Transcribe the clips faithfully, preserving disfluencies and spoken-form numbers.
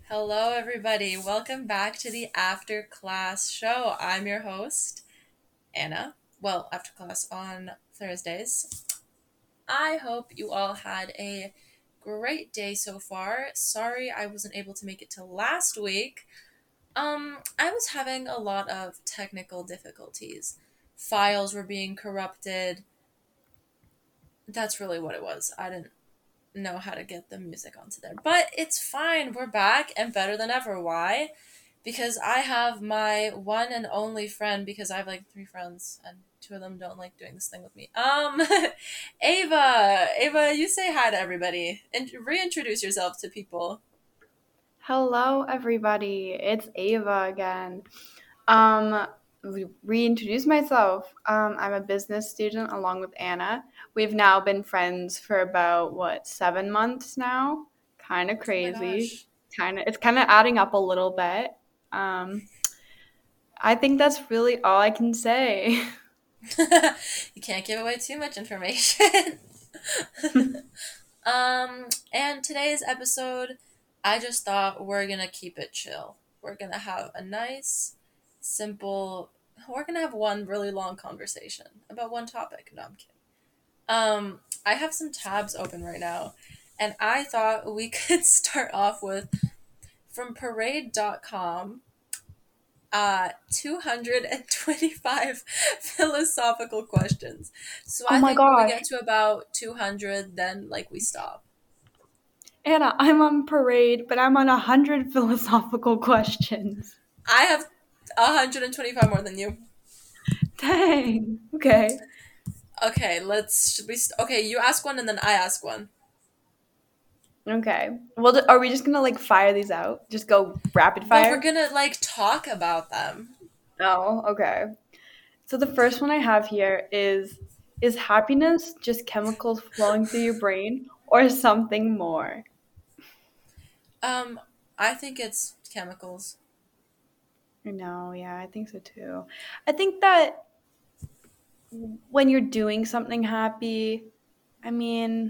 Hello, everybody. Welcome back to the After Class Show. I'm your host, Anna. Well, after class on Thursdays. I hope you all had a great day so far. Sorry I wasn't able to make it to last week. Um, I was having a lot of technical difficulties. Files were being corrupted. That's really what it was. I didn't know how to get the music onto there. But it's fine. We're back and better than ever. Why? Because I have my one and only friend, because I have like three friends and two of them don't like doing this thing with me. Um, Ava, Ava, you say hi to everybody and reintroduce yourself to people. Hello, everybody. It's Ava again. Um, re- reintroduce myself. Um, I'm a business student along with Anna. We've now been friends for about what seven months now. Kind of Oh my crazy. gosh. Kind of, it's kind of adding up a little bit. Um, I think that's really all I can say. You can't give away too much information. Um, and today's episode, I just thought we're gonna keep it chill. We're gonna have a nice, simple. We're gonna have one really long conversation about one topic. No, I'm kidding. Um, I have some tabs open right now, and I thought we could start off with from parade dot com. Uh, two hundred twenty-five philosophical questions. So Oh I my think when we gosh. get to about two hundred, then like we stop. Anna, I'm on parade, but I'm on a hundred philosophical questions. I have one hundred twenty-five more than you. Dang. Okay. Okay, let's. Should we? St- okay, you ask one and then I ask one. Okay. Well, th- are we just gonna like fire these out? Just go rapid Well, we're fire? gonna like talk about them. Oh, okay. So the first one I have here is is happiness just chemicals flowing through your brain or something more? Um, I think it's chemicals. No, yeah, I think so too. I think that when you're doing something happy, I mean,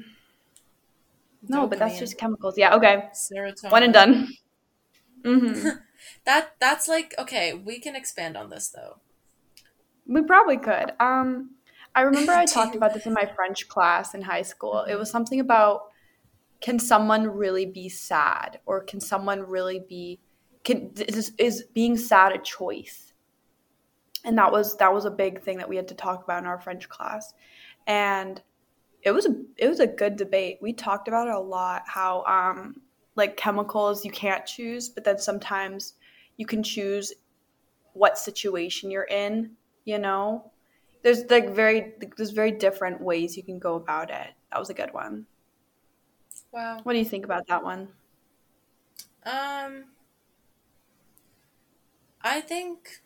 no, but that's Dopamine, just chemicals. Yeah, okay. One and serotonin. done. Mhm. that that's like okay. We can expand on this though. We probably could. Um I remember I Do talked you? about this in my French class in high school. It Mhm. was something about can someone really be sad or can someone really be can is, is being sad a choice? And that was that was a big thing that we had to talk about in our French class. And it was a it was a good debate. We talked about it a lot, how um like chemicals you can't choose, but then sometimes you can choose what situation you're in, you know? There's like very there's very different ways you can go about it. That was a good one. Wow. What do you think about that one? Um, I think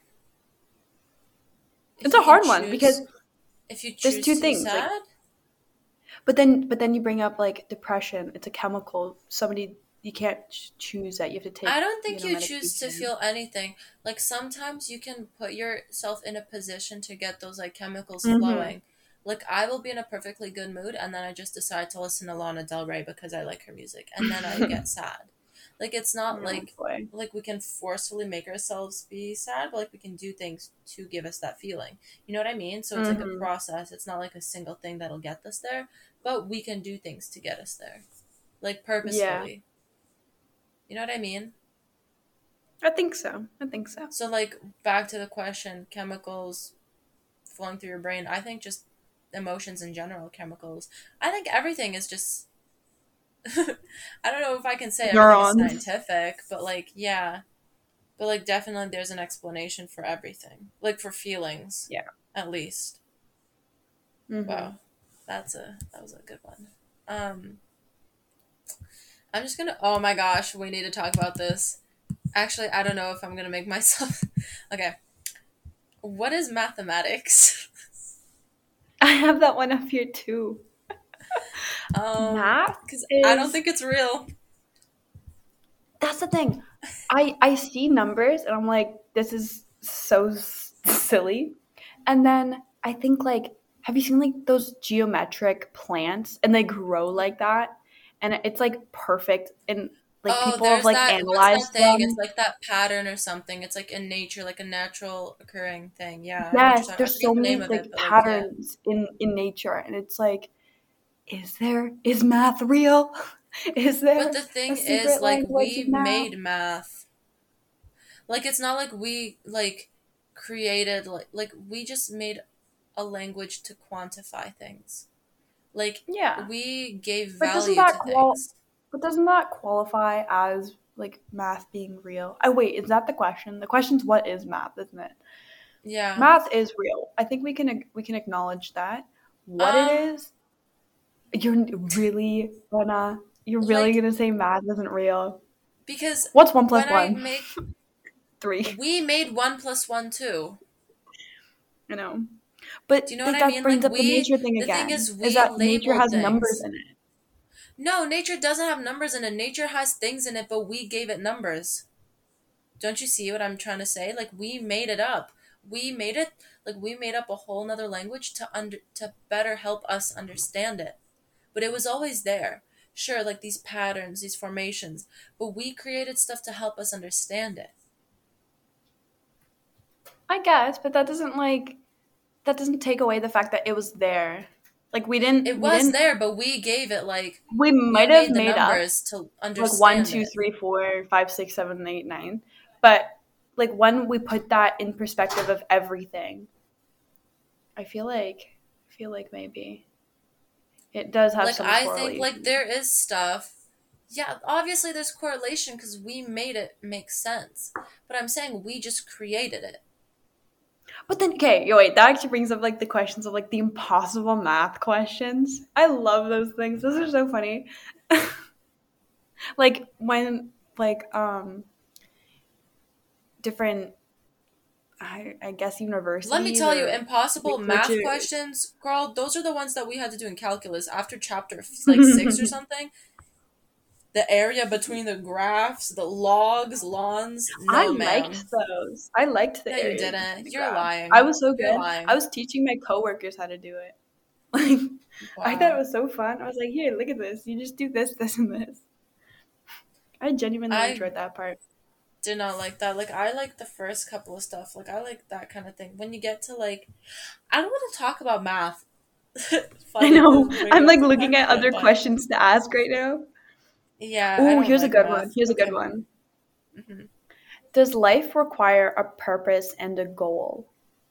It's if a you can hard one because choose, if you there's choose two to be things. Like sad, but then but then you bring up like depression. It's a chemical. Somebody you can't ch- choose that. You have to I take, don't you think know, you choose to medication. feel anything. Like sometimes you can put yourself in a position to get those like chemicals Mhm. flowing. Like I will be in a perfectly good mood and then I just decide to listen to Lana Del Rey because I like her music and then I get sad. Like it's not Oh like boy. like we can forcefully make ourselves be sad, but like we can do things to give us that feeling. You know what I mean? So it's like a Mhm. process. It's not like a single thing that'll get us there, but we can do things to get us there. Like Yeah. purposefully. You know what I mean? I think so. I think so. So, like, back to the question chemicals flowing through your brain. I think just emotions in general, chemicals. I think everything is just. I don't know if I can say everything is Neurons. scientific, but, like, yeah. But, like, definitely there's an explanation for everything. Like, for feelings, Yeah. at least. Mhm. Wow. That's a. That was a good one. Um, I'm just gonna. Oh my gosh, we need to talk about this. Actually, I don't know if I'm gonna make myself. Okay. What is mathematics? I have that one up here too. Um, Math because I don't is think it's real. that's the thing. I I see numbers and I'm like, this is so s- silly. And then I think like, have you seen like those geometric plants and they grow like that? And it's like perfect. And like Oh, people have there's like that. What's that analyzed thing? It's them. like that pattern or something. It's like in nature, like a natural occurring thing. Yeah, I know what you're Yes, talking. I there's so forget the name many of like it, but like, yeah. patterns in in nature, and it's like, is there is math real? Is But there the a thing is, secret like, language we of math? made math. Like, it's not like we like created like like we just made a language to quantify things. Like, Yeah, we gave but doesn't value that to qual? things. But doesn't that qualify as like math being real? Oh wait, is that the question? The question's what is math, isn't it? Yeah. Math is real. I think we can we can acknowledge that. What it Um, is, you're really gonna you're really like gonna say math isn't real. because What's one plus when I one? make Three. we made one plus one too. You know. Do But you know what th- I that mean? Like brings up the we nature thing the thing again. is Is we that nature labeled has numbers things. in it. No, nature doesn't have numbers in it. Nature has things in it, but we gave it numbers. Don't you see what I'm trying to say? Like we made it up. We made it like we made up a whole nother language to under to better help us understand it. But it was always there. Sure, like these patterns, these formations, but we created stuff to help us understand it. I guess, but that doesn't like that doesn't take away the fact that it was there. Like we didn't It we was didn't there, but we gave it like we we might have made the made up numbers to like one, understand two, it. three, four, five, six, seven, eight, nine. But like when we put that in perspective of everything, I feel like I feel like maybe it does have Like some I think like correlation. there is stuff. Yeah, obviously there's correlation because we made it make sense. But I'm saying we just created it. But then, okay, yo, wait, that actually brings up like the questions of like the impossible math questions. I love those things. Those are so funny. Like when like um different I, I guess Let me universities tell you, or impossible math researchers. questions, girl, those are the ones that we had to do in calculus after chapter like six or something. The area between the graphs, the logs, lawns, I no liked ma'am. those. I liked No, the you areas between didn't. the You're graphs. I lying. was so You're good. I lying. was teaching my coworkers how to do it. Like I thought it Wow. was so fun. I was like, here, look at this. You just do this, this, and this. I genuinely I enjoyed that part. did not like that. Like I like the first couple of stuff. Like I like that kind of thing. When you get to like I don't want to talk about math. I Funny to know. bring it I'm up like to looking talk at about it, other but questions to ask right now. yeah, I Oh, don't here's a like good one. math. Here's a good Okay. one. Hmm. Does life require a purpose and a goal?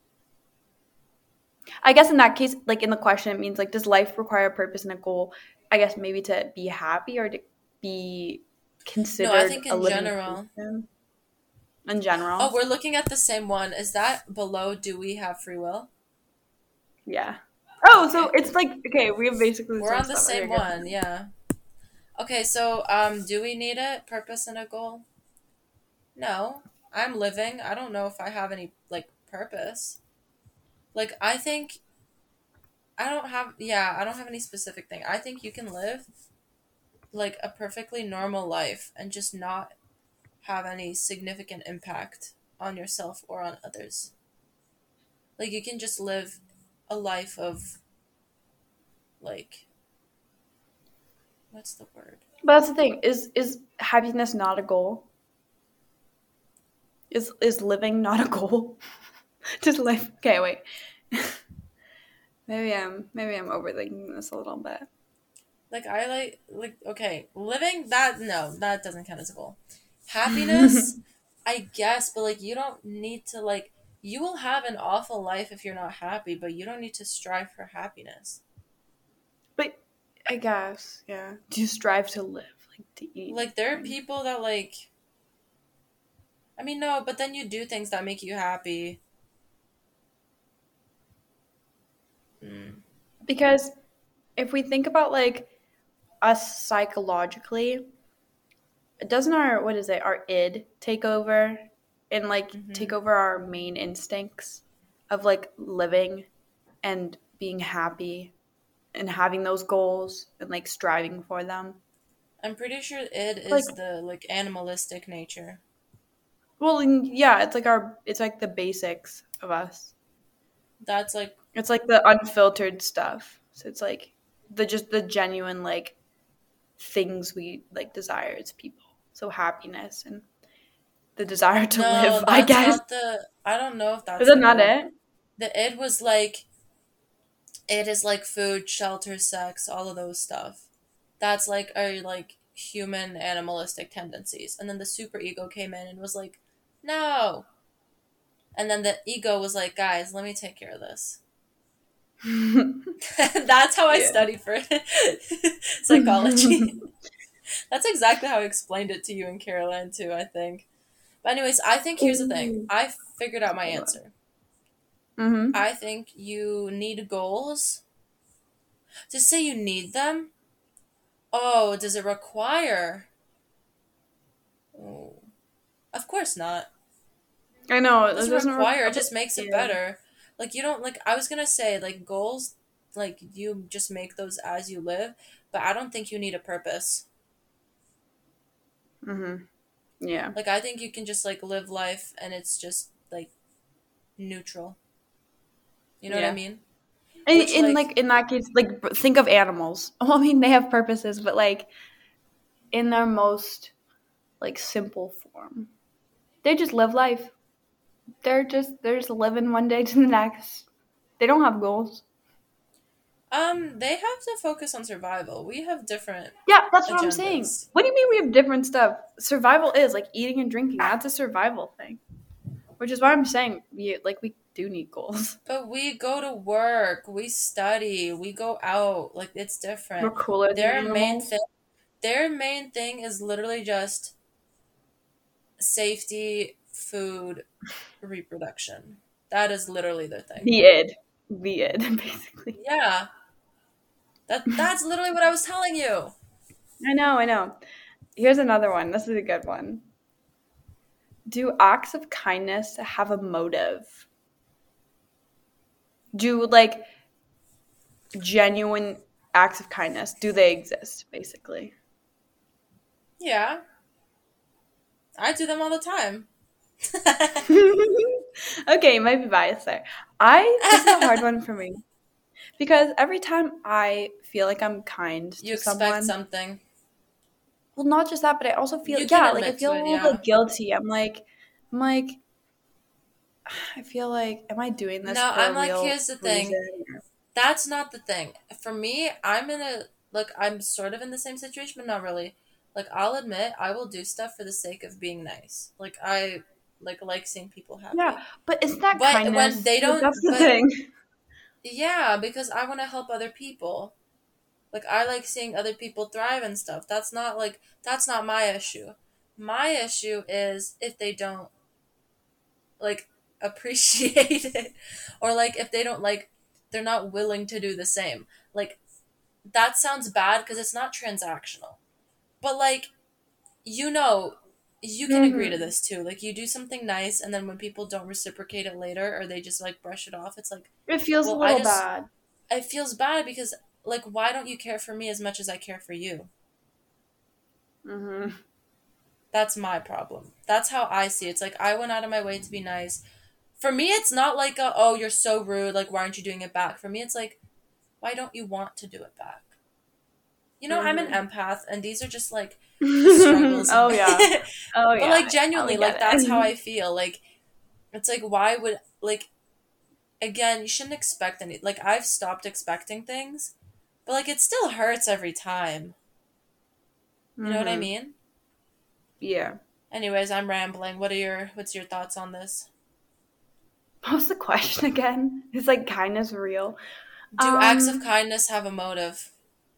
I guess in that case, like in the question, it means like, does life require a purpose and a goal? I guess maybe to be happy or to be No, I considered think a in living general. person in Oh, general. we're looking at the same one. Is that below do we have free will? Yeah. Oh, so Okay. it's like, okay, we have basically the We're same on the stuff. Okay, same good. one, yeah. Okay, so um do we need a purpose and a goal? No. I'm living. I don't know if I have any like purpose. Like I think I don't have yeah, I don't have any specific thing. I think you can live like a perfectly normal life and just not have any significant impact on yourself or on others. Like you can just live a life of like what's the word? But that's the thing. Is is happiness not a goal? Is is living not a goal? Just life. Okay, wait. maybe I'm maybe I'm overthinking this a little bit. Like I like like okay, living that no, that doesn't count as a goal. Happiness, I guess, but like you don't need to like you will have an awful life if you're not happy, but you don't need to strive for happiness. But I guess, yeah. Do you strive to live, like to eat? Like there are Drink? people that like I mean no, but then you do things that make you happy. Mm. Because if we think about like us psychologically, doesn't our what is it, our id take over and like take Mhm. over our main instincts of like living and being happy and having those goals and like striving for them? I'm pretty sure it Like is the like animalistic nature. well, and yeah, it's like our it's like the basics of us. That's like It's like the unfiltered stuff. So it's like the just the genuine like things we like desire as people. So happiness and the desire to No, live, I that's guess. not the. I don't know if Is that's that the not id. it? The id was like it is like food, shelter, sex, all of those stuff. That's like our like human animalistic tendencies. And then the super ego came in and was like, no. And then the ego was like, guys, let me take care of this. That's how I Yeah. studied for psychology. That's exactly how I explained it to you and Caroline too, I think. But anyways, I think here's the thing. Ooh. I figured out my answer. Mm-hmm. I think you need goals. To say you need them, oh, does it require? Oh, of course not. I know. It It doesn't doesn't require, require. it just makes it better. Like, you don't, like, I was gonna say, like, goals, like, you just make those as you live, but I don't think you need a purpose. Mm-hmm. Yeah. Like, I think you can just, like, live life and it's just, like, neutral. You know Yeah. what I mean? And Which, in like- like in that case, like b- think of animals. Well, I mean, they have purposes, but like in their most like simple form, they just live life. They're just they're just living one day to the next. They don't have goals. Um, they have to focus on survival. We have different Yeah, that's what I'm saying. agendas. What do you mean we have different stuff? Survival is like eating and drinking. That's a survival thing. Which is why I'm saying we like we do need goals. But we go to work, we study, we go out. Like, it's different. We're cooler Their than main animals. thing, their main thing is literally just safety, food, reproduction. That is literally their thing. The id. The id, basically. Yeah. That that's literally what I was telling you. I know, I know. Here's another one. This is a good one. Do acts of kindness have a motive? Do like genuine acts of kindness, do they exist, basically? Yeah. I do them all the time. Okay, you might be biased there. I this is a hard one for me. Because every time I feel like I'm kind You to expect someone, something. well, not just that, but I also feel You can yeah, like I admit feel to a it, little yeah. bit guilty. I'm like, I'm like, I feel like, am I doing this No, for I'm a like, real here's the thing. reason? That's not the thing. For me, I'm in a, like, I'm sort of in the same situation, but not really. Like, I'll admit, I will do stuff for the sake of being nice. Like, I, like, like seeing people happy. Yeah, but isn't that But kindness? when they don't- That's the but- thing. Yeah, because I want to help other people. Like, I like seeing other people thrive and stuff. That's not, like, that's not my issue. My issue is if they don't, like, appreciate it. Or, like, if they don't, like, they're not willing to do the same. Like, that sounds bad because it's not transactional. But, like, you know, you can Mm-hmm. agree to this too. Like, you do something nice, and then when people don't reciprocate it later, or they just, like, brush it off, it's like, It feels well, a little I just- bad. it feels bad because, like, why don't you care for me as much as I care for you? Mm-hmm. That's my problem. That's how I see it. It's like, I went out of my way to be nice. For me, it's not like, a, oh, you're so rude, like, why aren't you doing it back? For me, it's like, why don't you want to do it back? You know, I'm an empath, and these are just, like, struggles. Oh yeah. Oh yeah. But, like, genuinely, I get like, that's it. how I feel. Like, it's like, why would, like, again, you shouldn't expect any, like, I've stopped expecting things, but, like, it still hurts every time. You know what I Mhm. mean? Yeah. Anyways, I'm rambling. What are your, what's your thoughts on this? What was the question again? Is like kindness real? Do acts of Um, kindness have a motive?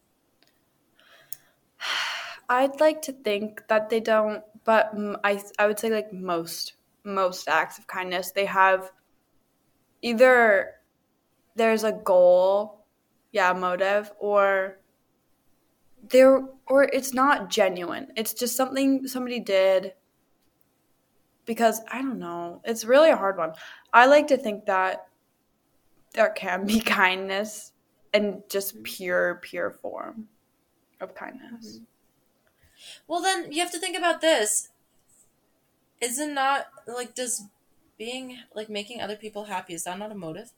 I'd like to think that they don't, but mm, I I would say like most most acts of kindness they have either there's a goal, yeah, a motive, or there or it's not genuine. It's just something somebody did because I don't know. It's really a hard one. I like to think that there can be kindness and just pure pure form of kindness. Well, then you have to think about this. Isn't not, like, does being, like, making other people happy, is that not a motive?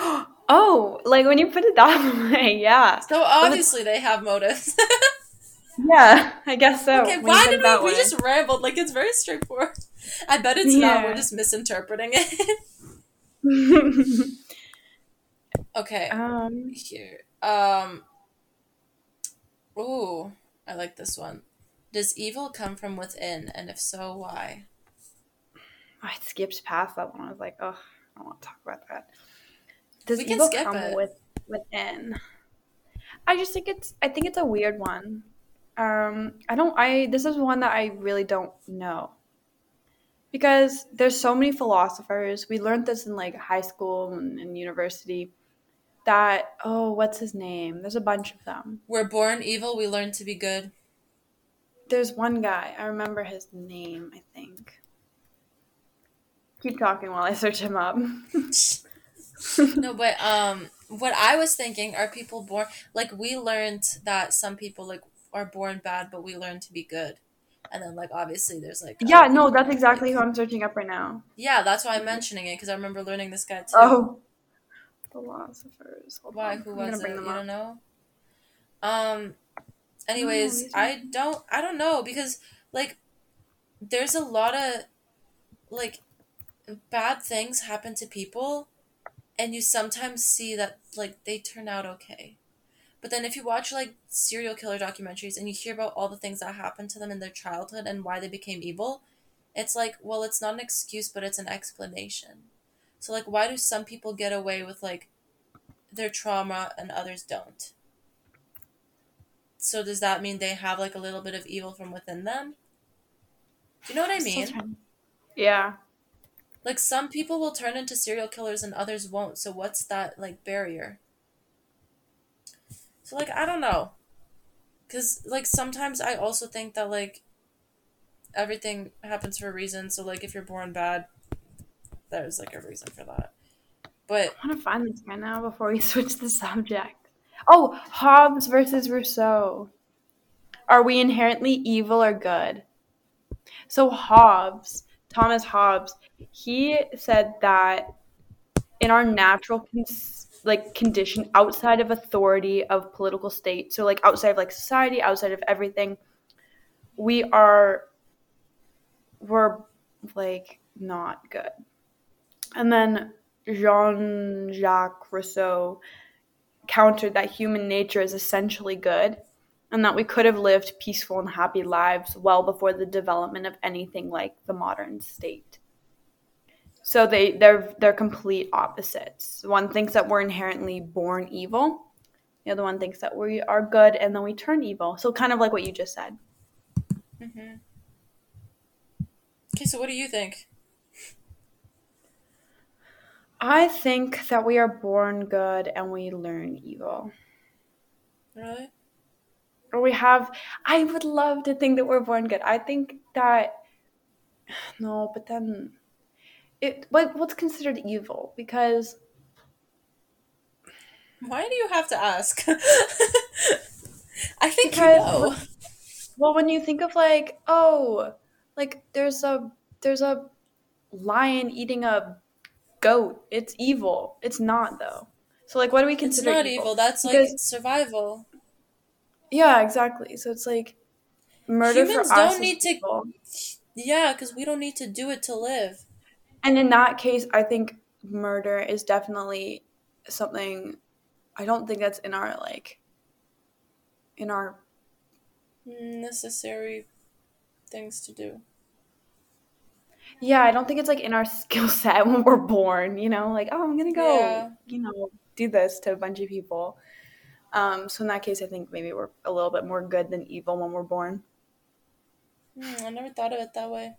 Oh, like when you put it that way, yeah. So obviously they have motives. Yeah, I guess so. Okay, When you why put did it that we we way. just rambled? Like it's very straightforward. I bet it's not. We're Yeah. just misinterpreting it. Okay, um, here. Um. Ooh, I like this one. Does evil come from within, and if so, why? I skipped past that one. I was like, oh, I don't want to talk about that. Does We can evil skip come it. with within? I just think it's. I think it's a weird one. Um, I don't. I this is one that I really don't know because there's so many philosophers. We learned this in like high school and, and university. That oh, what's his name? There's a bunch of them. We're born evil. We learn to be good. There's one guy. I remember his name. I think. Keep talking while I search him up. No, but um, what I was thinking, are people born like we learned that some people like are born bad, but we learn to be good, and then like obviously there's like other Yeah, no, people that's who are exactly like who I'm searching up right now. yeah, that's why I'm mentioning it because I remember learning this guy too. Oh, philosophers. Hold Why? on. Who I'm gonna was bring it? them You don't up. know? Um. No, Anyways, these are. I don't. I don't know because like there's a lot of like bad things happen to people, and you sometimes see that like they turn out okay. But then if you watch like serial killer documentaries and you hear about all the things that happened to them in their childhood and why they became evil, it's like, well, it's not an excuse, but it's an explanation. So like why do some people get away with like their trauma and others don't? So does that mean they have like a little bit of evil from within them? Do you know what I Still mean? trying. Yeah. Like some people will turn into serial killers and others won't. So what's that like barrier? So like I don't know. Cuz like sometimes I also think that like everything happens for a reason. So like if you're born bad, there's like a reason for that. But I want to find this guy now before we switch the subject. Oh, Hobbes versus Rousseau. Are we inherently evil or good? So Hobbes, Thomas Hobbes, he said that in our natural cons- like condition outside of authority of political state, so like outside of like society, outside of everything, we are we're like not good. And then Jean-Jacques Rousseau countered that human nature is essentially good and that we could have lived peaceful and happy lives well before the development of anything like the modern state. So they they're they're complete opposites. One thinks that we're inherently born evil. The other one thinks that we are good and then we turn evil. So kind of like what you just said. mm-hmm. Okay, so what do you think? I think that we are born good and we learn evil. Really? Or we have I would love to think that we're born good. I think that no, but then it what what's considered evil? Because Why do you have to ask? I think you because know. well when you think of like oh like there's a there's a lion eating a goat, it's evil. It's not though. So like what do we It's consider not evil? evil. That's like Because survival. yeah, exactly. So it's like murder for Humans us don't is need to. evil. Yeah, because we don't need to do it to live. And in that case, I think murder is definitely something I don't think that's in our like in our Necessary things to do. yeah, I don't think it's like in our skill set when we're born, you know, like oh, I'm going to go, Yeah. you know, do this to a bunch of people. Um so in that case, I think maybe we're a little bit more good than evil when we're born. Hmm, I never thought of it that way.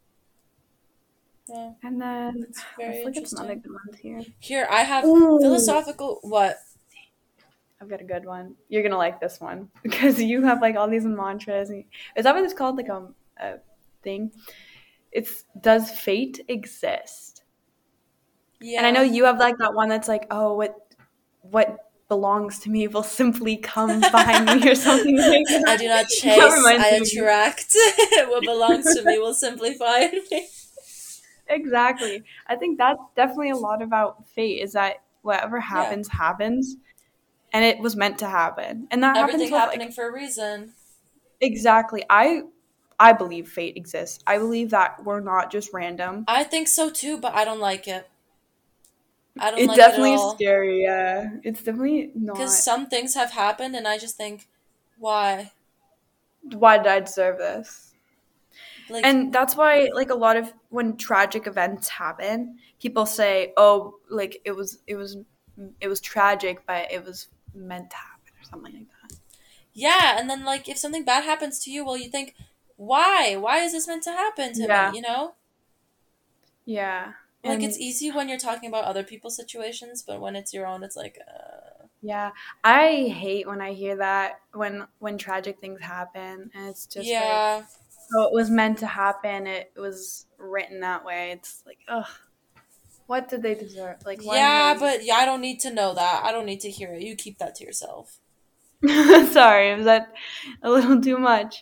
Yeah, And then it's let's very look at some other interesting. good ones here. Here, I have Ooh, philosophical. What? I've got a good one. You're gonna like this one because you have like all these mantras. And, is that what it's called? Like a, a thing? It's does fate exist? And I know Yeah. you have like that one that's like, oh, what what belongs to me will simply come find me or something like I that. do not That chase, reminds I me of you. attract. What belongs to me will simply find me. Exactly. I think that's definitely a lot about fate. Is that whatever Yeah. happens happens, and it was meant to happen, and that happens Everything with like happening for a reason. exactly. I I believe fate exists. I believe that we're not just random. I think so too, but I don't like it. I don't It like it at definitely is all. scary, yeah. It's definitely Because not. some things have happened, and I just think, why? Why did I deserve this? Like, And that's why, like, a lot of when tragic events happen, people say, "Oh, like it was, it was, it was tragic, but it was meant to happen," or something like that. yeah, and then, like, if something bad happens to you, well, you think, why? Why is this meant to happen to me, Yeah, you know? yeah, Like, it's and easy when you're talking about other people's situations, but when it's your own, it's like, uh, yeah, I hate when I hear that when when tragic things happen, and it's just like, yeah. oh, it was meant to happen. It was written that way. It's like, ugh, what did they deserve? Like, why did Yeah, they? but yeah, I don't need to know that. I don't need to hear it. You keep that to yourself. Sorry, was that a little too much?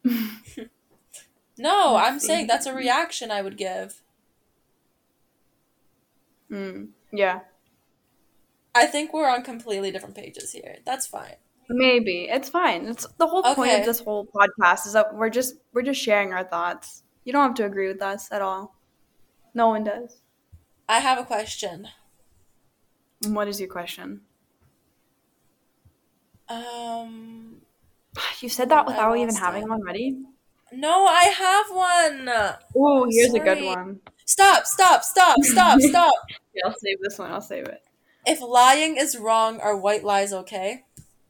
No, Let's I'm saying see. that's a reaction I would give. Mm, yeah, I think we're on completely different pages here. That's fine. maybe it's fine. It's the whole point of Okay, this whole podcast is that we're just we're just sharing our thoughts. You don't have to agree with us at all. No one does. I have a question. What is your question? Um, You said that mm, I without even lost having it. one ready? No, I have one. Oh, here's a good Sorry. one. Stop, stop, stop, stop, stop. Yeah, I'll save this one. I'll save it. If lying is wrong, are white lies okay?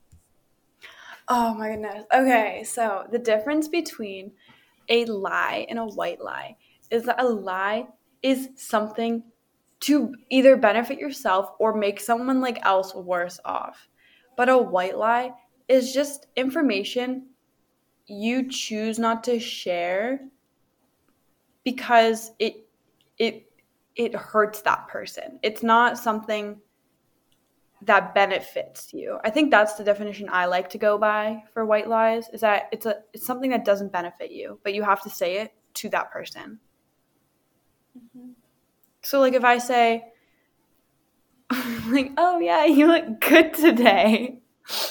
Oh my goodness. Okay, so the difference between a lie and a white lie is that a lie is something to either benefit yourself or make someone like else worse off. But a white lie is just information you choose not to share because it it it hurts that person. It's not something that benefits you. I think that's the definition I like to go by for white lies is that it's a it's something that doesn't benefit you, but you have to say it to that person. Mm-hmm. So like if I say like, "Oh yeah, you look good today."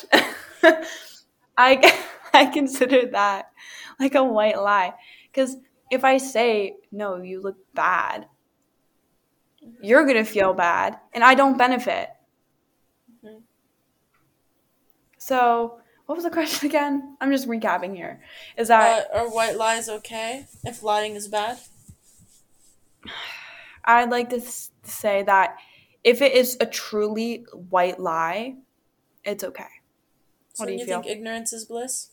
I I consider that like a white lie cuz if I say, "No, you look bad," you're going to feel bad and I don't benefit. Mm-hmm. So, what was the question again? I'm just recapping here. Is that Uh, are white lies okay if lying is bad? I'd like to s- say that if it is a truly white lie, it's okay. So What do then you you think feel? ignorance is bliss?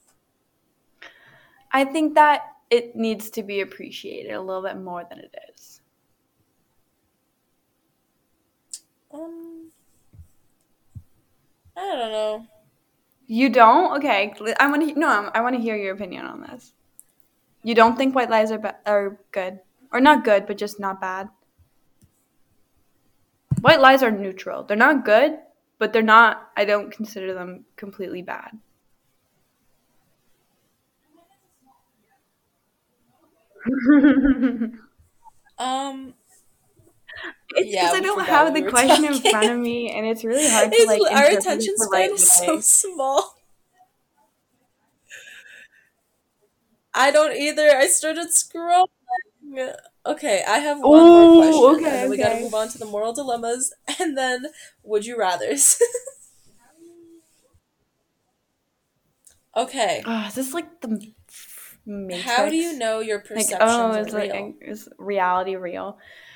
I think that it needs to be appreciated a little bit more than it is. Um, I don't know. You don't? Okay, I want to. No, I want to hear your opinion on this. You don't think white lies are ba- are good, or not good, but just not bad? White lies are neutral. They're not good, but they're not. I don't consider them completely bad. Um, It's because yeah, I we don't forgot what have we the were question in talking. front of me, and it's really hard to like It's, our interpret it attention the right span is so way. small. I don't either. I started scrolling. Okay, I have one more Oh, question, and okay, then we gotta okay. move on to the moral dilemmas, and then would you rathers. Okay, Oh, is this like the how do you Matrix? know your Like, oh, perceptions are is like real? is reality real?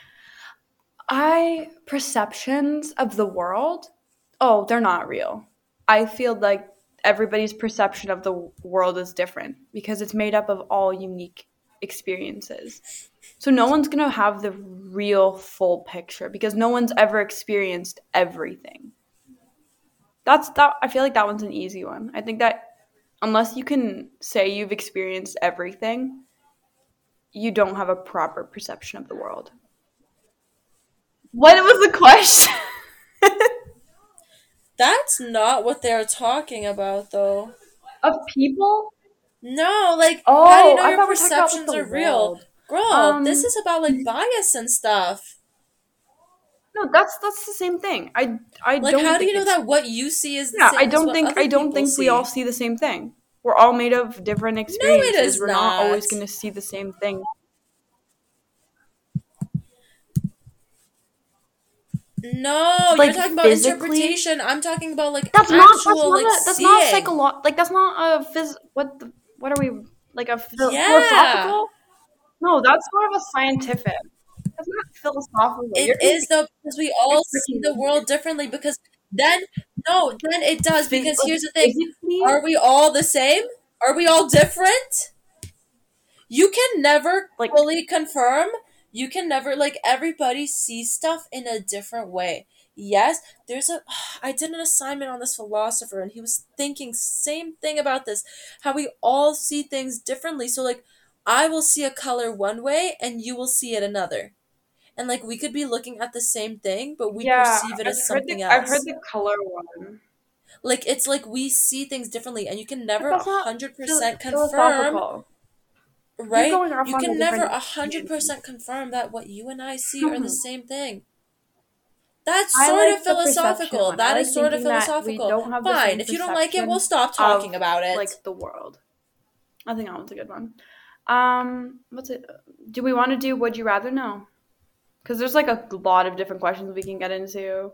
I perceptions of the world. Oh, they're not real. I feel like everybody's perception of the world is different because it's made up of all unique experiences. So no one's going to have the real full picture because no one's ever experienced everything. That's that I feel like that one's an easy one. I think that unless you can say you've experienced everything, you don't have a proper perception of the world. What was the question? That's not what they're talking about, though. Of people? No, like, how do you Oh, know I your thought we are talking about like perceptions the are real? world. Girl, this Um, is about, like, bias and stuff. no, that's that's the same thing. I I Like, don't how do think you know it's that what you see is the yeah. I same as don't what think other I don't people think we all see? see the same thing. We're all made of different No, it experiences. is We're not always not. going to see the same thing. No, you're Like talking about physically, interpretation. I'm talking about like that's not that's actual not like a that's not seeing. psycholo- like that's not a phys what the, what are we like a phil- Yeah. philosophical? No, that's more of a scientific. That's not philosophical. You're It gonna is though because we you're all see tricking the me. world differently because then no, then it does Phys- because like here's the thing. physically, Are we all the same? Are we all different? You can never like fully confirm. You can never like everybody sees stuff in a different way. Yes, there's a I did an assignment on this philosopher and he was thinking same thing about this. How we all see things differently. So like I will see a color one way and you will see it another. And like we could be looking at the same thing, but we yeah, perceive it I've as heard the something I've heard else. the color one. Like it's like we see things differently and you can But never that's not phil- one hundred percent confirm, philosophical. You're right? going off You on a can never different one hundred tangent. percent confirm that what you and I see are the same thing. That's I sort of like the perception philosophical. one. I That like is sort of thinking that we philosophical. don't have the Fine. same If you don't like it, we'll perception stop of talking about it. like the world. I think that one's a good one. Um, what's it? Do we want to do Would You Rather? No, because there's like a lot of different questions we can get into.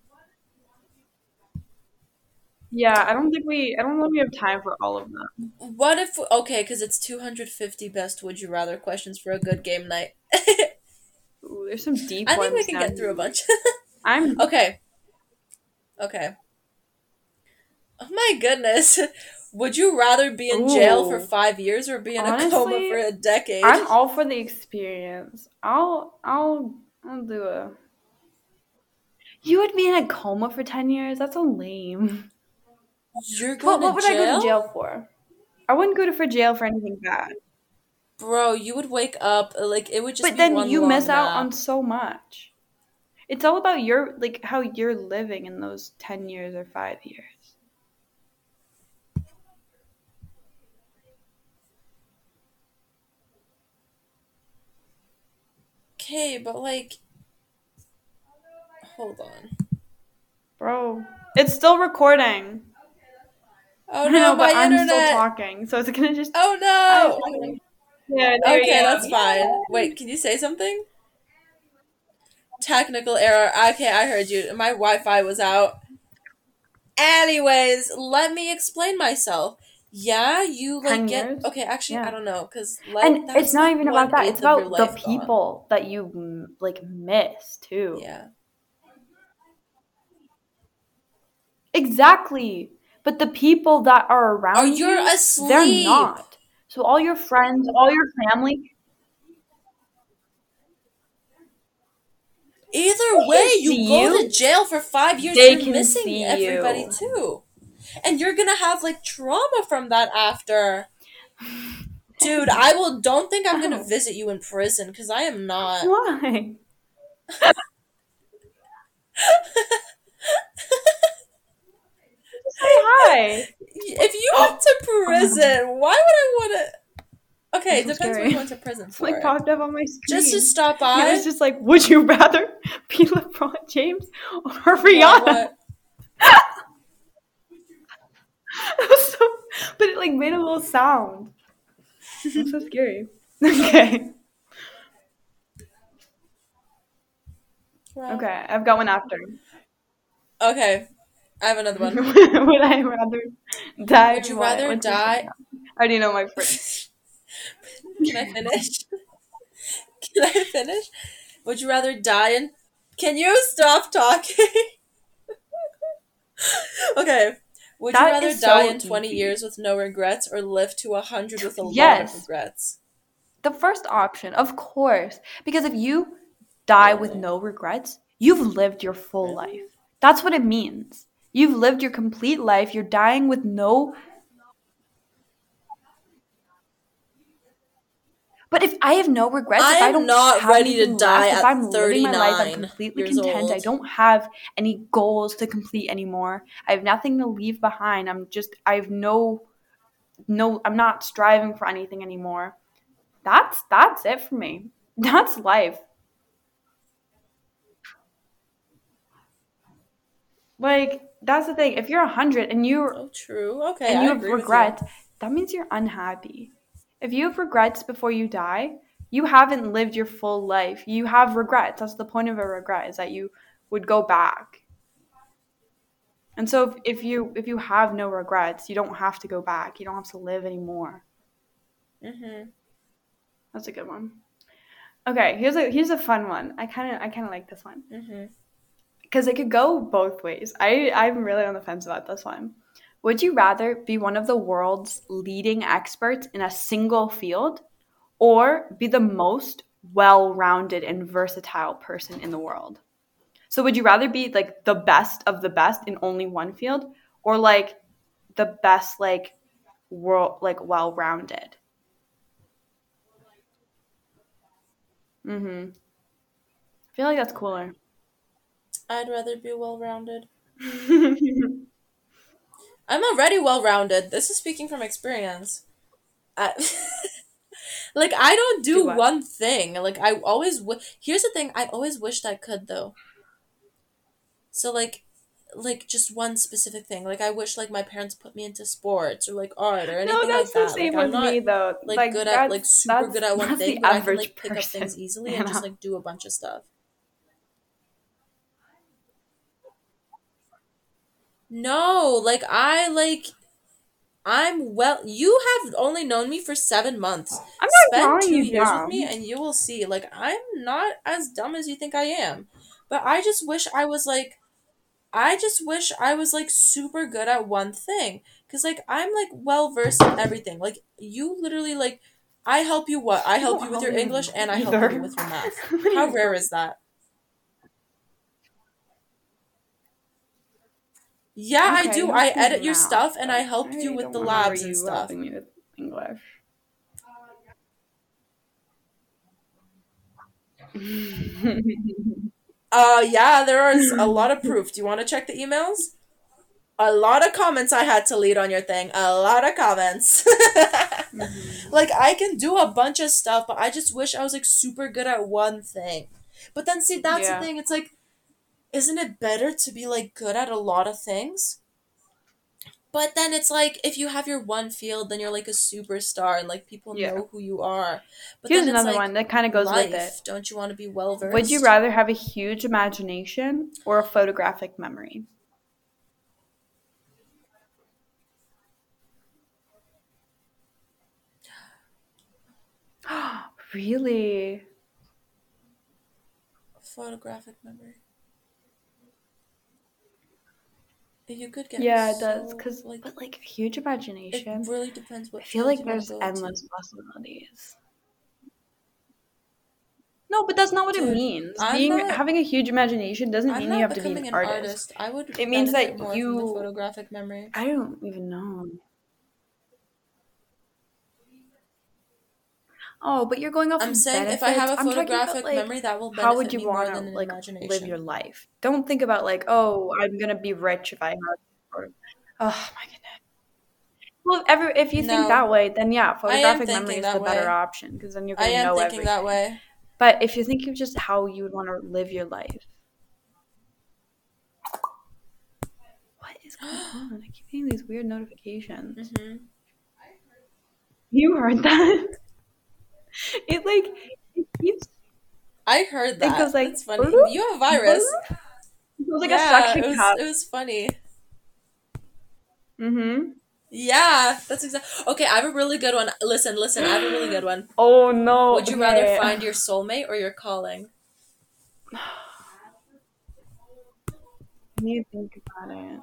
Yeah, I don't think we. I don't think we have time for all of them. What if okay, because it's two hundred fifty best would you rather questions for a good game night. Ooh, there's some deep I think we ones can down get through a here. bunch. I'm. Okay. Okay. Oh my goodness. Would you rather be in jail for Ooh, five years or be in a coma honestly, for a decade? I'm all for the experience. I'll. I'll. I'll do a. You would be in a coma for ten years? That's so lame. You're What going what to would I go to jail? jail for? I wouldn't go to for jail for anything bad. Bro, you would wake up, like, it would just But be then one you miss long out on nap. so much. It's all about your like how you're living in those ten years or five years. Okay, but like, hold on. Bro, it's still recording. Oh I no, know, my but I'm still internet! talking, so it's gonna just Oh I no! yeah, there Okay, you that's go. fine. Wait, can you say something? Technical error. Okay, I heard you. My Wi Fi was out. Anyways, let me explain myself. Yeah, you like Ten get years? okay. Actually, I Yeah. don't know because like And it's that's not like even about one that. It's eighth of your about the life gone. people that you mm, like miss too. Yeah. Exactly. But the people that are Oh, around you're you, they're asleep. not. So all your friends, all your family, Either they way, can you see go to you. jail for five years. They You're can missing see everybody you. too, and you're gonna have like trauma from that after. Dude, I will. Don't think I'm gonna Oh, visit you in prison because I am not. why? Say hi. If you went to Oh my god. prison, why would I want to? Okay, That's it so depends what you scary. went to prison It's like for. popped up on my Just to screen. stop Yeah, it was by. just like, would you rather be LeBron James or Yeah, Rihanna? what? It was so, but it like made a little sound. It was so scary. Okay. Well, Okay, I've got one after. okay, I have another one. Would I rather die Would or you what? rather What's your second die? option? I already know my first. Can I finish? Can I finish? Would you rather die in? Can you stop talking? Okay. Would you That rather is die so in twenty easy. years with no regrets or live to one hundred with a lot of Yes, regrets? the first option, of course. Because if you die with Really? no regrets, you've lived your full Really? life. That's what it means. You've lived your complete life. You're dying with no. But if I have no regrets, I if I am don't not have ready to anything die left, if at I'm living my life, I'm thirty-nine completely years content. I old. don't have any goals to complete anymore. I have nothing to leave behind. I'm just, I have no, no, I'm not striving for anything anymore. That's, that's it for me. That's life. Like, that's the thing. If you're a hundred and you Oh, true. Okay, and I you have agree with you. regret, that means you're unhappy. If you have regrets before you die, you haven't lived your full life. You have regrets. That's the point of a regret, is that you would go back. And so if, if you if you have no regrets, you don't have to go back. You don't have to live anymore. Mhm. That's a good one. Okay, here's a here's a fun one. I kind of I kind of like this one. Mhm. Because it could go both ways. I, I'm really on the fence about this one. Would you rather be one of the world's leading experts in a single field or be the most well-rounded and versatile person in the world? So would you rather be like the best of the best in only one field or like the best like world like well-rounded? Mhm. I feel like that's cooler. I'd rather be well-rounded. I'm already well-rounded. This is speaking from experience. I, like I don't Do do what? one thing. Like I always w- Here's the thing, I always wished I could though. So like like just one specific thing. Like I wish like my parents put me into sports or like art or No, anything like that's the that. Like same I'm with not me though. like Like good at like that's super that's good at one that's thing, the but I can average like pick up person, things easily you and just know. like do a bunch of stuff. No, like I like I'm well you have only known me for seven months. I'm not Spend calling two you years with me dumb. and you will see. Like I'm not as dumb as you think I am. But I just wish I was like I just wish I was like super good at one thing. Cause like I'm like well versed in everything. Like you literally like I help you what? I You help don't you with help your me English and I help you either. with your math. What are How you rare talking- is that? Yeah, I Okay, do. help I me with edit your math, stuff and I but help you I with don't the remember labs and you stuff. helping me with English. Uh yeah, there is a lot of proof. Do you want to check the emails? A lot of comments I had to lead on your thing. A lot of comments. Mhm. Like I can do a bunch of stuff, but I just wish I was like super good at one thing. But then see, that's the Yeah. thing. It's like, isn't it better to be like good at a lot of things? But then it's like if you have your one field, then you're like a superstar and like people Yeah. know who you are. But Here's then it's another like one that kind of goes with it. life. Don't you want to be well Would you versed? rather have a huge imagination or a photographic memory? Really? Photographic memory. You could get Yeah, it does. so Cause, like but like huge it imagination, really depends I what feel field like you want to there's go into. endless possibilities. No, but that's not what it Dude, means. I'm Being not having a huge imagination doesn't I'm mean you not have to be an becoming an artist. artist. I would It means benefit that more from the you photographic memory. I don't even know. Oh, but you're going off I'm of saying if I have benefits. a I'm talking about photographic like memory, that will how would benefit you me more want to than an like live your imagination. life? Don't think about like, oh, I'm gonna be rich if I have. Or, oh my goodness. Well, ever if you think No, that way, then yeah, I am photographic memory thinking is the that better way. option because then you're I gonna am know thinking that everything. way. But if you think of just how you would want to live your life, what is going on? I keep getting these weird notifications. hmm You heard that? It like it keeps. I heard It that. goes like That's funny. "Burp, You have a burp." virus. It goes like a Yeah, suction it was cup. it was funny. Mm-hmm. Yeah, that's exactly. Okay, I have a really good one. Listen, listen, I have a really good one. Oh no. Would you rather Okay. find your soulmate or your calling? I need to think about it.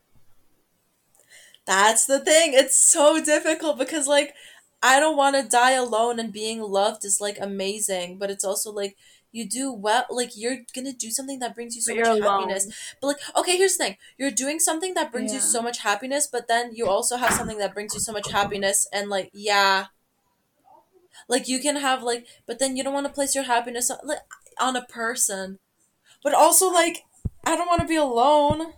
That's the thing. It's so difficult because like I don't want to die alone and being loved is like amazing, but it's also like you do well like you're going to do something that brings you so But you're much happiness. alone. But like okay, here's the thing. You're doing something that brings you Yeah. so much happiness, but then you also have something that brings you so much happiness and like yeah, like you can have like but then you don't want to place your happiness on, like on a person. But also like I don't want to be alone.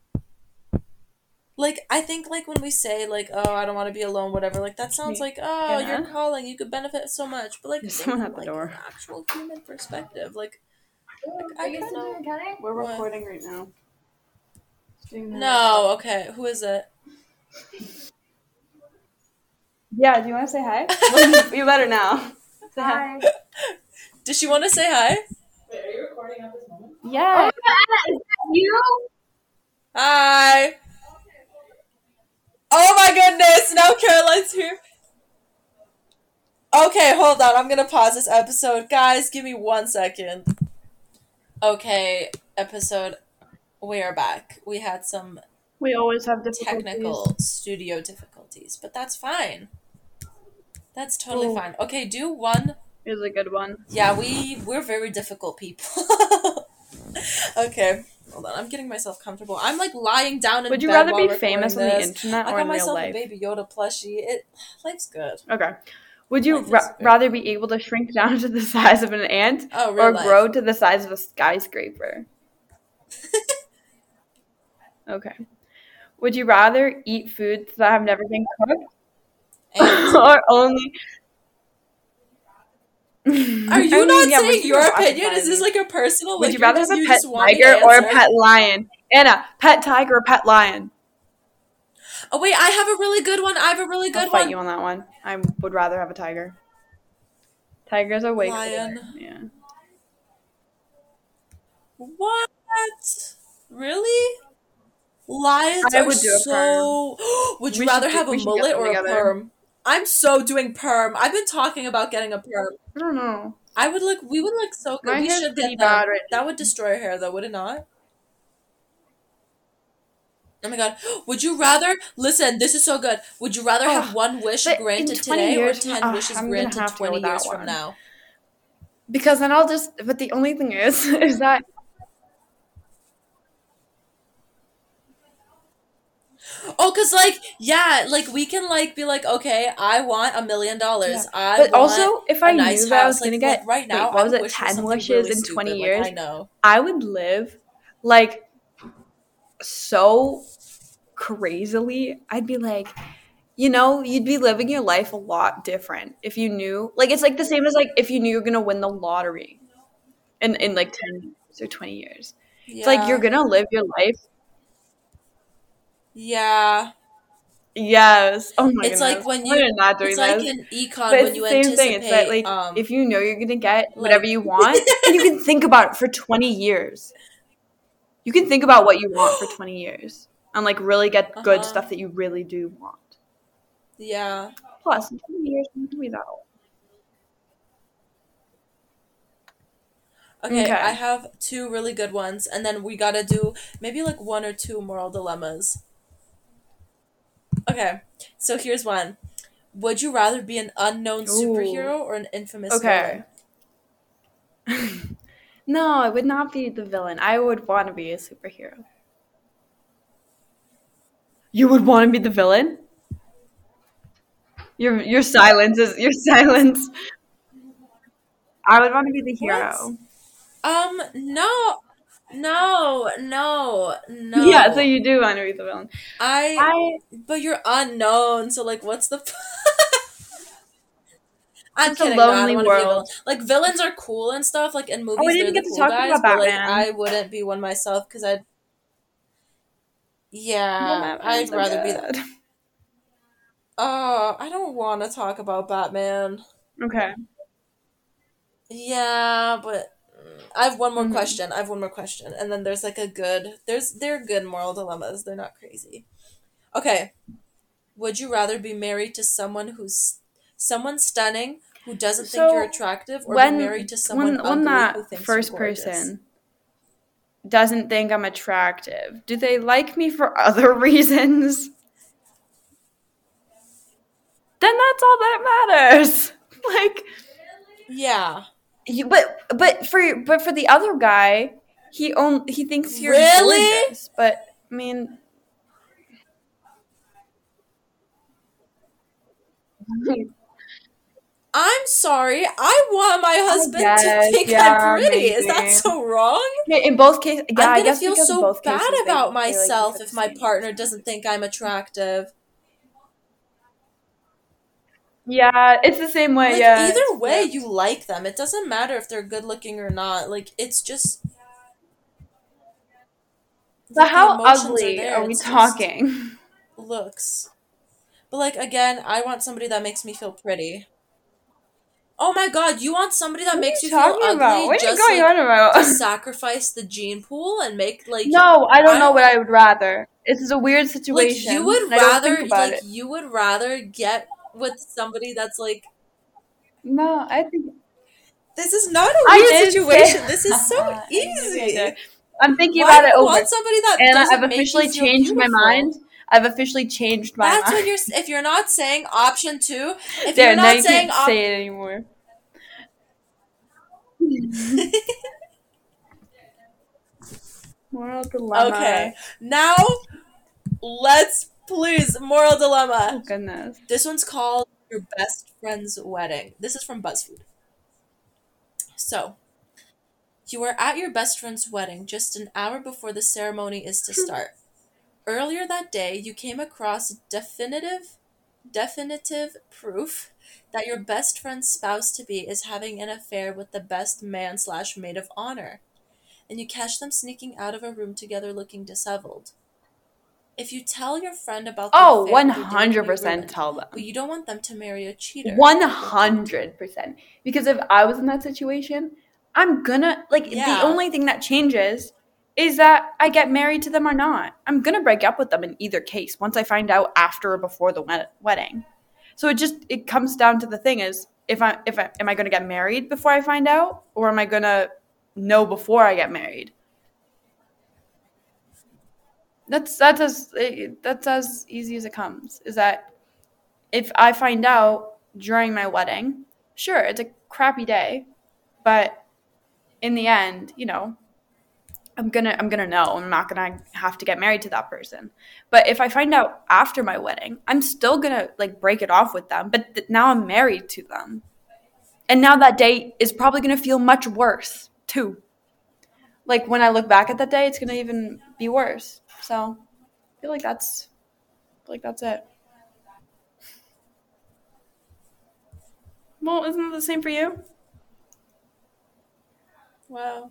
Like I think like when we say like oh I don't want to be alone whatever like that sounds like oh you're Yeah. calling you could benefit so much but like There's think someone from at the like door. an actual human perspective like like Are I you kind still of recording? We're what recording right now. Doing the- no okay who is it Yeah, do you want to say hi? Well, you better now. Say hi. Does she want to say hi? Wait, are you recording at this moment? Yeah. Oh, is that you? Hi. Oh my goodness, now Caroline's here. Okay, hold on. I'm gonna pause this episode. Guys, give me one second. Okay, episode. We are back. We had some We always have difficulties. technical studio difficulties, but that's fine. That's totally Ooh. fine. Okay, do one. It was a good one. Yeah, we we're very difficult people. Okay, hold on. I'm getting myself comfortable. I'm like lying down in Would you bed rather while be famous on recording the this. internet I or got in real myself life? a Baby Yoda plushie. It life's good. Okay. Would you Life is ra- great. rather be able to shrink down to the size of an ant Oh, real or life. grow to the size of a skyscraper? Okay. Would you rather eat foods that have never been cooked And or only? are I you mean, not yeah, we're saying just your gonna opinion? classify Is this these. like a personal? Would like you you're rather just, have a you pet just want me to tiger or a answer? pet lion? Anna, pet tiger or pet lion? Oh wait, I have a really good one. I have a really I'll good fight one. you on that one. I would rather have a tiger. Tigers are way Lion. cooler. Yeah. What? Really? Lions I are would do a so. Would you We should rather do- have a we should get mullet them or a together. perm? I'm so doing perm. I've been talking about getting a perm. I don't know. I would look. We would look so good. My we hair's should pretty get them. bad right That would destroy your hair, though, would it not? Oh my god. Would you rather listen? This is so good. Would you rather have Oh, one wish but in granted twenty today or years- ten ugh, wishes I'm gonna granted have to go twenty with that years from one. now? Because then I'll just. But the only thing is, is that Oh, cause like yeah, like we can like be like, okay, I want a million dollars. I But want also, if a I nice knew that I was house. gonna Like, get like right now, wait, what was I'm it, wishing ten something wishes really in stupid, twenty like, years? I know. I would live like so crazily. I'd be like, you know, you'd be living your life a lot different if you knew. Like it's like the same as like if you knew you're gonna win the lottery in in like ten years or twenty years. Yeah. It's like you're gonna live your life. Yeah. Yes. Oh my It's goodness. like when We're you. not doing It's like this. in econ But when it's you the same anticipate. thing. It's that like um, if you know you're gonna get whatever like- you want, and you can think about it for twenty years. You can think about what you want for twenty years and like really get good Uh-huh. stuff that you really do want. yeah. Plus, in twenty years, you can be that old. Okay, Okay. I have two really good ones, and then we gotta do maybe like one or two moral dilemmas. Okay, so here's one. Would you rather be an unknown Ooh. superhero or an infamous Okay. villain? No, I would not be the villain. I would want to be a superhero. You would want to be the villain? Your your silence is your silence. I would want to be the hero. Um, no, no, no, no. Yeah, so you do want to be the villain. I, I but you're unknown, so like, what's the? I'm It's a kidding. No, I lonely don't want to be a world. villain. Like villains are cool and stuff. Like in movies, we they're didn't the get to cool talk guys, about but like Batman. I wouldn't be one myself because I'd. Yeah, I'd rather be that. Oh, I don't want to talk about Batman. Okay. Yeah, but mm, I have one more Mhm. question. I have one more question, and then there's like a good. There's they're good moral dilemmas. They're not crazy. Okay, would you rather be married to someone who's someone stunning who doesn't think So, you're attractive, or When be married to someone when, ugly when who that thinks first you're gorgeous? person doesn't think I'm attractive, do they like me for other reasons? Then that's all that matters. Like, Yeah. you, but but for but for the other guy, he own he thinks you're Really? gorgeous. But I mean, I'm sorry. I want my husband guess, to think yeah, I'm pretty. Is that maybe. so wrong? in both cases, yeah, I'm I gonna guess feel because in so both bad cases, they- about they like you myself for if the my same partner reasons. doesn't think I'm attractive. Yeah, it's the same way. Like yeah, either it's way, flipped. you like them. It doesn't matter if they're good looking or not. Like it's just. So like, the how emotions ugly there. are we It's just talking? looks. But But like again, I want somebody that makes me feel pretty. Oh my god, you want somebody that What are makes you you feel talking about? ugly What are you just going like on about? to sacrifice the gene pool and make like No, I don't I know what don't I would rather. This is a weird like situation, you would and I don't think rather about like it. you would rather get with somebody that's like No, I think this is not a I weird did say. situation. This is so Maybe I did. easy. I'm thinking Why about do it you over, want somebody that and I've doesn't make you officially feel changed my mind. beautiful? I've officially changed my That's mind. when you're if you're not saying option two, if There, you're now not you saying can't op- say it anymore. Moral dilemma. Okay. Now let's please moral Oh dilemma. goodness. This one's called Your Best Friend's Wedding. This is from BuzzFeed. So, you are at your best friend's wedding just an hour before the ceremony is to start. Earlier that day, you came across definitive definitive proof that your best friend's spouse to be is having an affair with the best man slash maid of honor, and you catch them sneaking out of a room together looking disheveled. If you tell your friend about the Oh, affair, one their day will hundred be percent ruined, tell but them. you don't want them to marry a cheater. one hundred percent. Because if I was in that situation, I'm gonna, like, the Yeah. only thing that changes is that I get married to them or not. I'm gonna break up with them in either case once I find out after or before the wed- wedding. So it just, it comes down to the thing is, if I, if I, am I gonna get married before I find out, or am I gonna know before I get married? That's, that's as, that's as easy as it comes, is that if I find out during my wedding, sure, it's a crappy day, but in the end, you know, I'm gonna I'm gonna know. I'm not gonna have to get married to that person. But if I find out after my wedding, I'm still gonna like break it off with them. But th- now I'm married to them, and now that day is probably gonna feel much worse too. Like when I look back at that day, it's gonna even be worse. So I feel like that's I feel like that's it. Well, isn't it the same for you? Wow.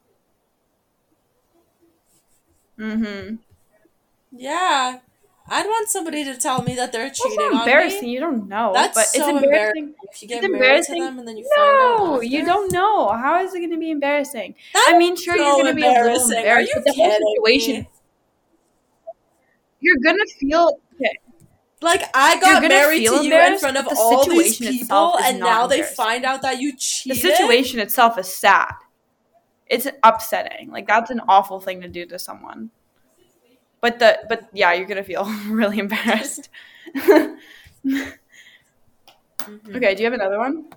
Mm-hmm. Yeah. I'd want somebody to tell me that they're Well, it's cheating not on embarrassing. me. You don't know, That's but it's so embarrassing. embarrassing. If you It's get married to embarrassing. them and then you find out No, after. you don't know. How is it going to be embarrassing? That's I mean, sure, you're so going to be a little embarrassing. Are embarrassed, you but the whole kidding situation, me? you're going to feel okay. Like, I You're got gonna married feel to you in embarrassed, front of but the all these situation itself people, is and not now they embarrassing. find out that you The cheated? situation itself is sad. It's upsetting. Like that's an awful thing to do to someone. But the but yeah, you're gonna feel really embarrassed. Mhm. Okay, do you have another one?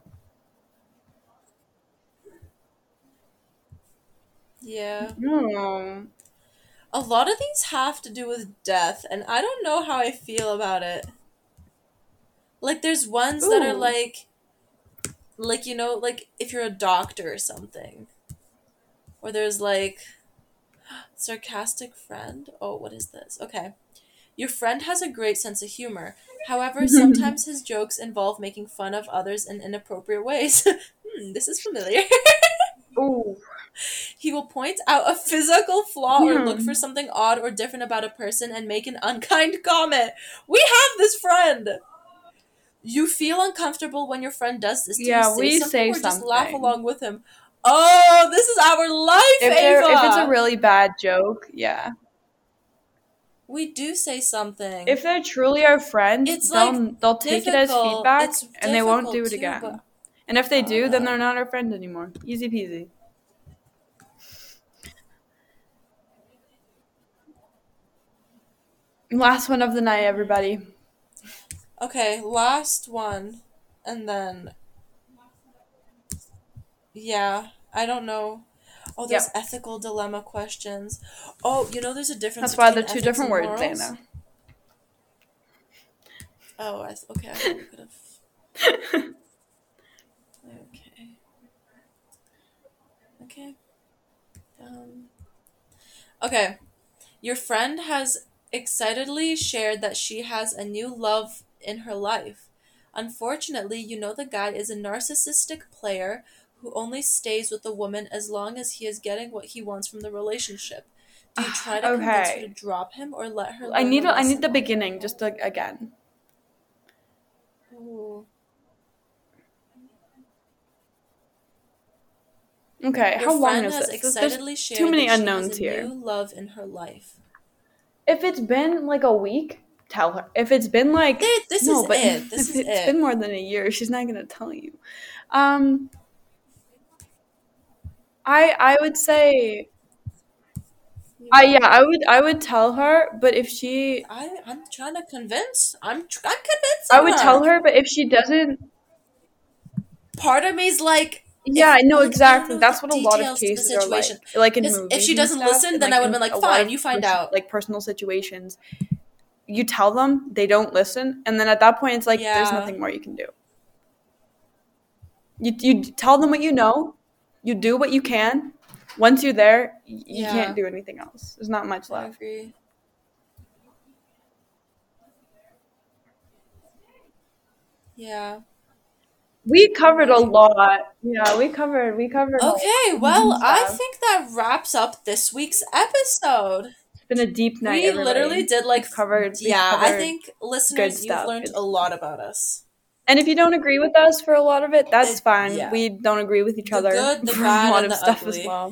Yeah. No. A lot of these have to do with death, and I don't know how I feel about it. Like, there's ones that are Ooh. like, like, you know, like if you're a doctor or something. Or there's like, sarcastic friend. Oh, what is this? Okay. Your friend has a great sense of humor. However, sometimes his jokes involve making fun of others in inappropriate ways. hmm, this is familiar. Ooh. He will point out a physical flaw or look Hmm. for something odd or different about a person and make an unkind comment. We have this friend. You feel uncomfortable when your friend does this. Do Yeah, you say we something say or just laugh something. along with him? Oh, this is our life, If there if it's a Ava. really bad joke, yeah. We do say something. If they're truly our friend, It's, they'll like, they'll take it as difficult. feedback It's and they won't difficult, do it too, again. but- And if they do, then Uh. they're not our friend anymore. Easy peasy. Last one of the night, everybody. Okay, last one, and then yeah, I don't know. Oh, there's Yep. ethical dilemma questions. Oh, you know, there's a difference. That's why between they're two ethics different and words, morals? Anna. Oh, I th- okay. I thought we could have. Okay. Okay. Um. Okay. Your friend has excitedly shared that she has a new love in her life. Unfortunately, you know the guy is a narcissistic player who only stays with the woman as long as he is getting what he wants from the relationship. Do you try to convince her Okay. to drop him or let her learn I need a a, I need lesson the on it? beginning just to, again. Ooh. Okay, Your how long friend is has this? There's- excitedly There's shared too many that she unknowns has a here. new love in her life. If it's been like a week, tell her. If it's been like Th- This no, is but it. This if is it's it. been more than a year, she's not gonna tell you. Um, I I would say, I yeah, I would I would tell her, but if she, I I'm trying to convince. I'm tr- I'm convincing I would her. tell her, but if she doesn't, Part of me's like, yeah, I know like, I don't exactly. know That's the what a lot of details to the cases are like. situation. Like in Because movies if she and doesn't stuff, listen, and then like I would in have been like, a lot fine, of you find pers- out. like personal situations, you tell them, they don't listen, and then at that point, it's like there's Yeah. nothing more you can do. You you tell them what you know, you do what you can. Once you're there, y- you Yeah. can't do anything else. There's not much I left. agree. Yeah. We covered a Right. lot. Yeah, we covered we covered a lot Okay, of well, I stuff. think that wraps up this week's episode. It's been a deep night. We everybody. literally did like We've covered. we've yeah, I covered think listeners, you've stuff. learned It's- a lot about us. And if you don't agree with us for a lot of it, that's It- fine. yeah. We don't agree with each The other good, the for a bad, lot and of the stuff ugly. as well.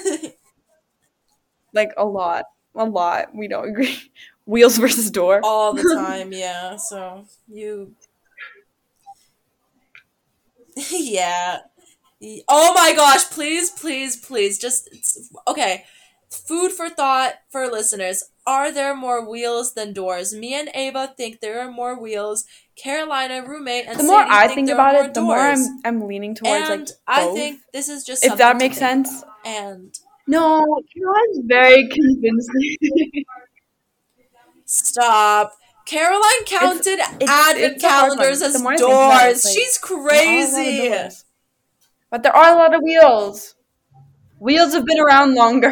Like a lot, a lot. We don't agree. Wheels versus door. All the time, yeah. So you yeah. Y- Oh my gosh, please, please, please. Just it's- okay. Food for thought for listeners. Are there more wheels than doors? Me and Ava think there are more wheels. Carolina, roommate, and The more Sadie I think think there about are more it, the more doors. I'm I'm leaning towards and like both. I think this is just if something that to makes think sense. about. And No, Caroline's very convincing. stop. Caroline counted it's- advent it's a hard one. calendars The as more I think about it, doors. it's like, She's There are a lot of crazy. doors. But there are a lot of wheels. Wheels have been around longer.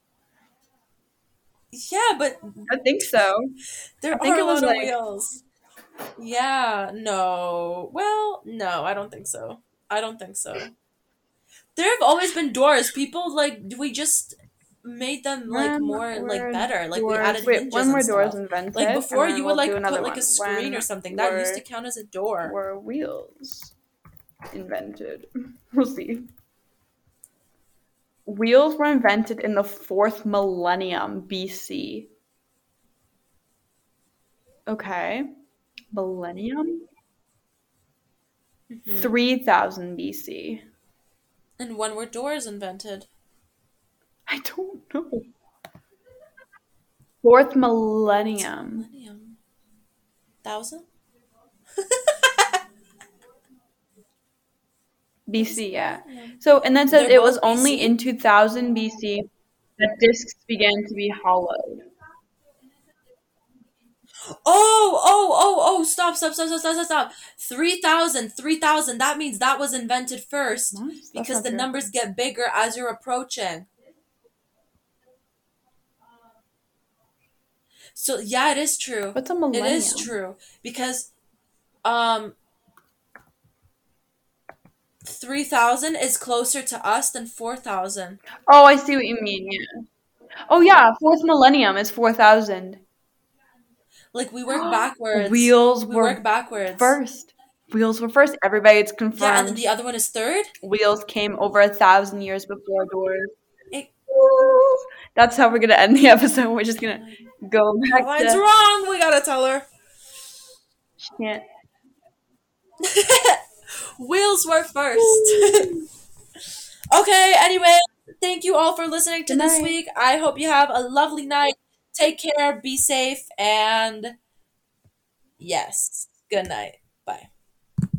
Yeah, but I think so. there I think are a it was lot of like- wheels. Yeah, no. Well, no, I don't think so. I don't think so. There have always been doors. People like we just made them like When more like were better. Like we doors- added wait, hinges when and were doors stuff. invented? Like And before, then you we'll would like do put another like a one. screen When or something that used were- to count as a door. Were wheels invented? We'll see. Wheels were invented in the fourth millennium B C. Okay. Millennium? Mhm. three thousand B C. And when were doors invented? I don't know. Fourth millennium. Millennium. Thousand? B C, yeah. So, and then says They're it was both only B C? in two thousand B C that discs began to be hollowed. Oh, oh, oh, oh, stop, stop, stop, stop, stop, stop, stop. three thousand, three thousand. That means that was invented first. What? That's Because not the true. numbers get bigger as you're approaching. So, yeah, it is true. What's a It millennium? is true. Because, um, three thousand is closer to us than four thousand. Oh, I see what you mean, yeah. Oh, yeah, fourth millennium is four thousand. Like, we work backwards. Wheels We were work backwards. first. Wheels were first. Everybody, it's Yeah, and then confirmed. the other one is third? Wheels came over a thousand years before doors. It- Woo! That's how we're gonna end the episode. We're just gonna go back Caroline's to. wrong. We gotta tell her. She can't. Wheels were first. Okay, anyway, thank you all for listening to Good this night. week. I hope you have a lovely night. Take care, be safe, and yes, good night. Bye.